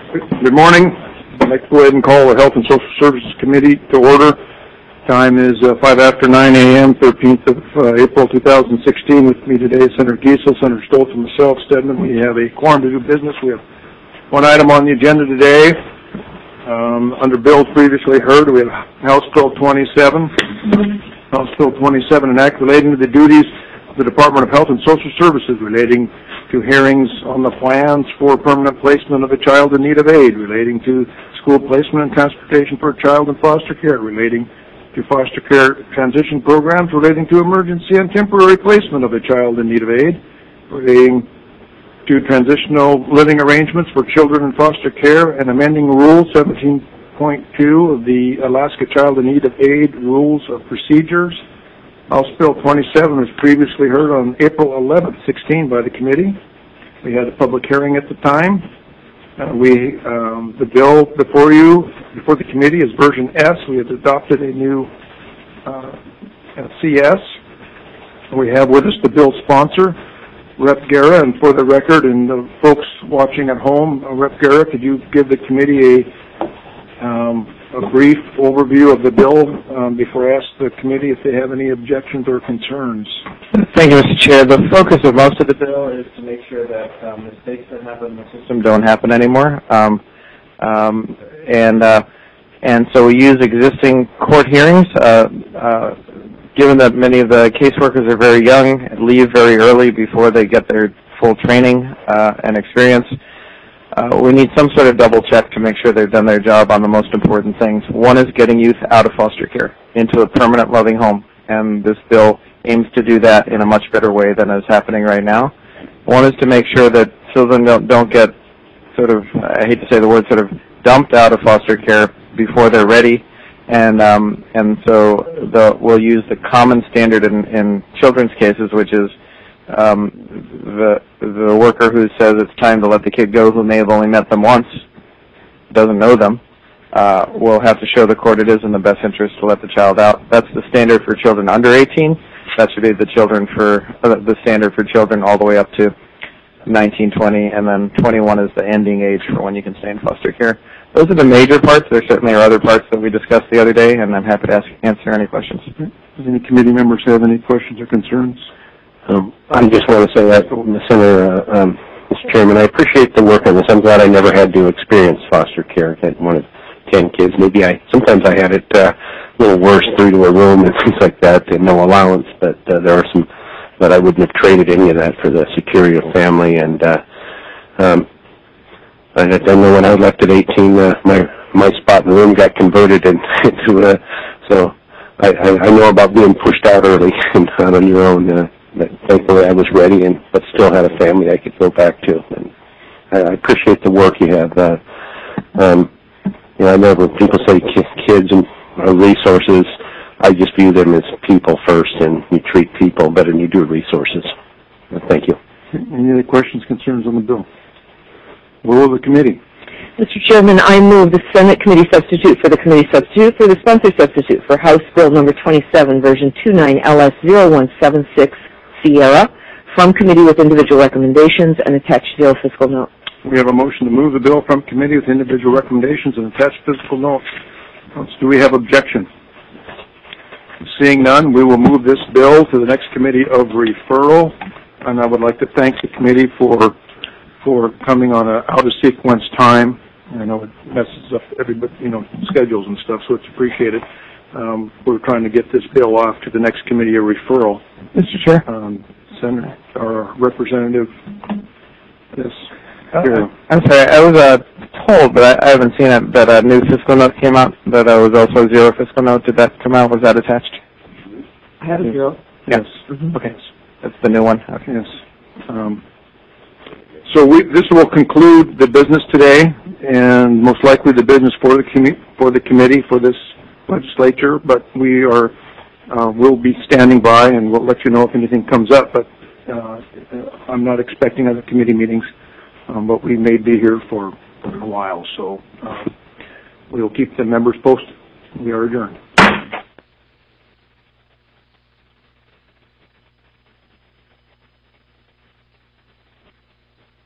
Good morning. I'd like to go ahead and call the Health and Social Services Committee to order. Time is 5 after 9 a.m., 13th of April 2016. With me today is Senator Giesel, Senator Stoltz, and myself, Stedman. We have a quorum to do business. We have one item on the agenda today. Under bills previously heard, we have House Bill 27. House Bill 27, an act relating to the duties of the Department of Health and Social Services relating to hearings on the plans for permanent placement of a child in need of aid, relating to school placement and transportation for a child in foster care, relating to foster care transition programs, relating to emergency and temporary placement of a child in need of aid, relating to transitional living arrangements for children in foster care, and amending Rule 17.2 of the Alaska Child in Need of Aid Rules of Procedures. House Bill 27 was previously heard on April 11th, 16 by the committee. We had a public hearing at the time. The bill before the committee is version S. We have adopted a new CS. We have with us the bill sponsor, Rep. Guerra, and for the record, and the folks watching at home, Rep. Guerra, could you give the committee a brief overview of the bill before I ask the committee if they have any objections or concerns? Thank you, Mr. Chair. The focus of most of the bill is to make sure that mistakes that happen in the system don't happen anymore. And so we use existing court hearings. Given that many of the caseworkers are very young, leave very early before they get their full training and experience, we need some sort of double check to make sure they've done their job on the most important things. One is getting youth out of foster care into a permanent loving home, and this bill aims to do that in a much better way than is happening right now. One is to make sure that children don't get sort of, I hate to say the word, sort of dumped out of foster care before they're ready. And so we'll use the common standard in children's cases, which is the worker who says it's time to let the kid go, who may have only met them once, doesn't know them, will have to show the court it is in the best interest to let the child out. That's the standard for children under 18. That should be the standard for children all the way up to 19, 20, and then 21 is the ending age for when you can stay in foster care. Those are the major parts. There certainly are other parts that we discussed the other day, and I'm happy to answer any questions. Does any committee members have any questions or concerns? I just want to say that, Mr. Chairman, I appreciate the work on this. I'm glad I never had to experience foster care. I had one of 10 kids. Sometimes I had it a little worse, 3 to a room and things like that, and no allowance, but there are some, but I wouldn't have traded any of that for the security of family. And I know when I left at 18, my spot in the room got converted into so I know about being pushed out early and out on your own. But thankfully I was ready, but still had a family I could go back to. And I appreciate the work you have. I know when people say kids and resources, I just view them as people first, and you treat people better than you do resources. Thank you. Any other questions, concerns on the bill? Will of the committee. Mr. Chairman, I move the Senate committee substitute for the committee substitute for the sponsor substitute for House Bill number 27, version 29 LS 0176 Sierra, from committee with individual recommendations and attached bill fiscal note. We have a motion to move the bill from committee with individual recommendations and attached fiscal note. Do we have objection? Seeing none, we will move this bill to the next committee of referral, and I would like to thank the committee for coming on a out of sequence time. I know it messes up everybody, schedules and stuff, so it's appreciated. We're trying to get this bill off to the next committee of referral. Mr. Chair? Senator, or Representative, yes. I'm sorry, I was told, but I haven't seen it, that a new fiscal note came out, that was also a zero fiscal note. Did that come out? Was that attached? I have a zero. Yes. Mm-hmm. Okay. That's the new one. Okay. Yes. So this will conclude the business today, and most likely the business for the committee for this legislature. But we'll be standing by, and we'll let you know if anything comes up. But I'm not expecting other committee meetings, but we may be here for a while. So we'll keep the members posted. We are adjourned.